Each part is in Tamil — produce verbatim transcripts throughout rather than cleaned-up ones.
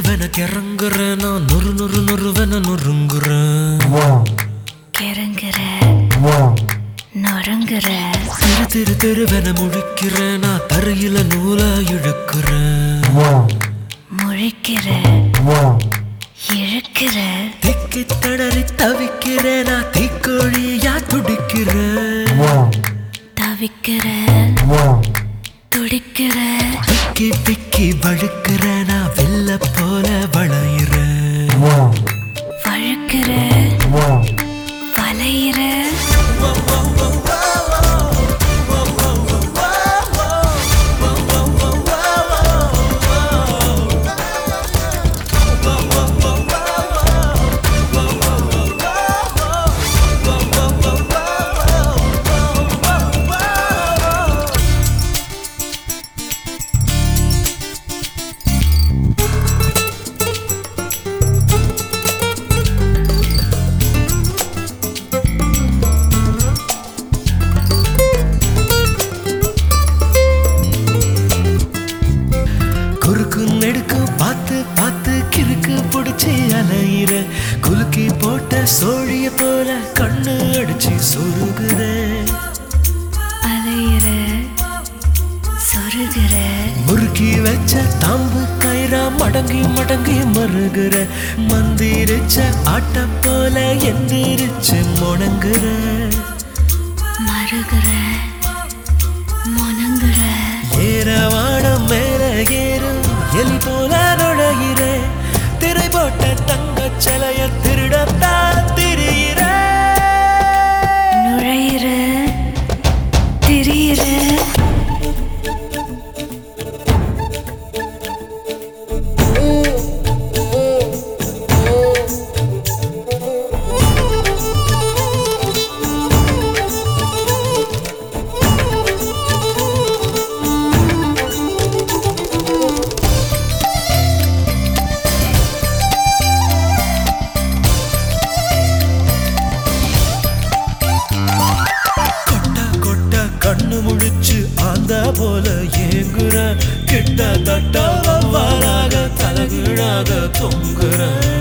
திருவென கிறங்குறேன் நான் நொறு நொறு நொறுவென நொறுங்குறேன் கிறங்குற நொறுங்குற திரு திரு திருவென முழிக்கிறேன் நான் தரையில நூலா இழுக்கிறேன் முழிக்கிற இழுக்கிற திக்கி தடறி தவிக்கிறேன் நான் தீக்கோழியா துடிக்கிறேன் தவிக்கிற துடிக்கிற பிக்கி பிக்கி வழுக்கிற நான் வெள்ள போல வளையிறேன் வழுக்கிற வளையிற பார்த்து பார்த்து கிறுக்கு பிடிச்சி அலையிற குலுக்கி போட்ட சோழிய போல கண்ணு அடிச்சு சொருகுற அலையிற சொருகுற முறுக்கி வச்ச தாம்பு கயிறா மடங்கி மடங்கி மருகுற மந்திரிச்ச ஆட்ட போல எந்திரிச்சு முணங்குற மருகுற முணங்குற ஏறவானம் மேல ஏறும் எலி போல நுழையிற திரை போட்ட தங்க சிலைய திருடத்தான் திரியிற நுழையிற திரியிற கண்ணு முடிச்சு ஆந்த போல ஏங்குற கிட்ட தட்ட வவ்வாறாக தலகீழாக தொங்குற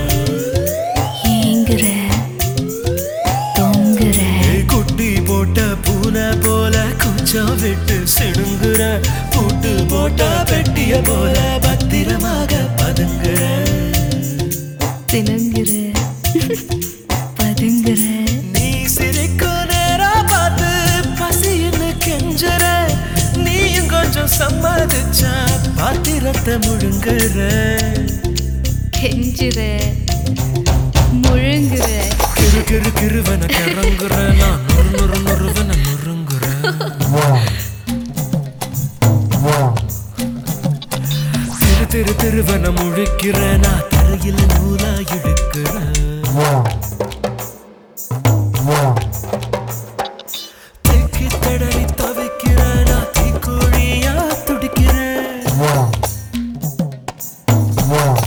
ஏங்குற தொங்குற குட்டி போட்ட பூனை போல கூச்சம் விட்டு சிடுங்குற பூட்டு போட்ட பெட்டிய போல பத்திரமாக பதுங்குற தினங்குற பதுங்குற நீ சிரிக்கும் நேரம் பார்த்து பசின்னு கெஞ்சுற நீயும் கொஞ்சம் சம்மதிச்சா பாத்திரத்தை முழுங்குற கெஞ்சுற முழுங்குற கிரு கிரு கிருவன கிறங்குற நான் நொறு நொறு நொறுவன நொறுங்குற திரு திரு திருவன முழிக்கிற நான் தரையில் நூலா இழுக்கிற திக்கி தடறி தவிக்கிற நான் தீக்கோழியா துடிக்கிற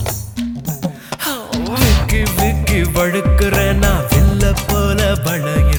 விக்கி விக்கி வழுக்கிற நான் வெள்ள போல வளைய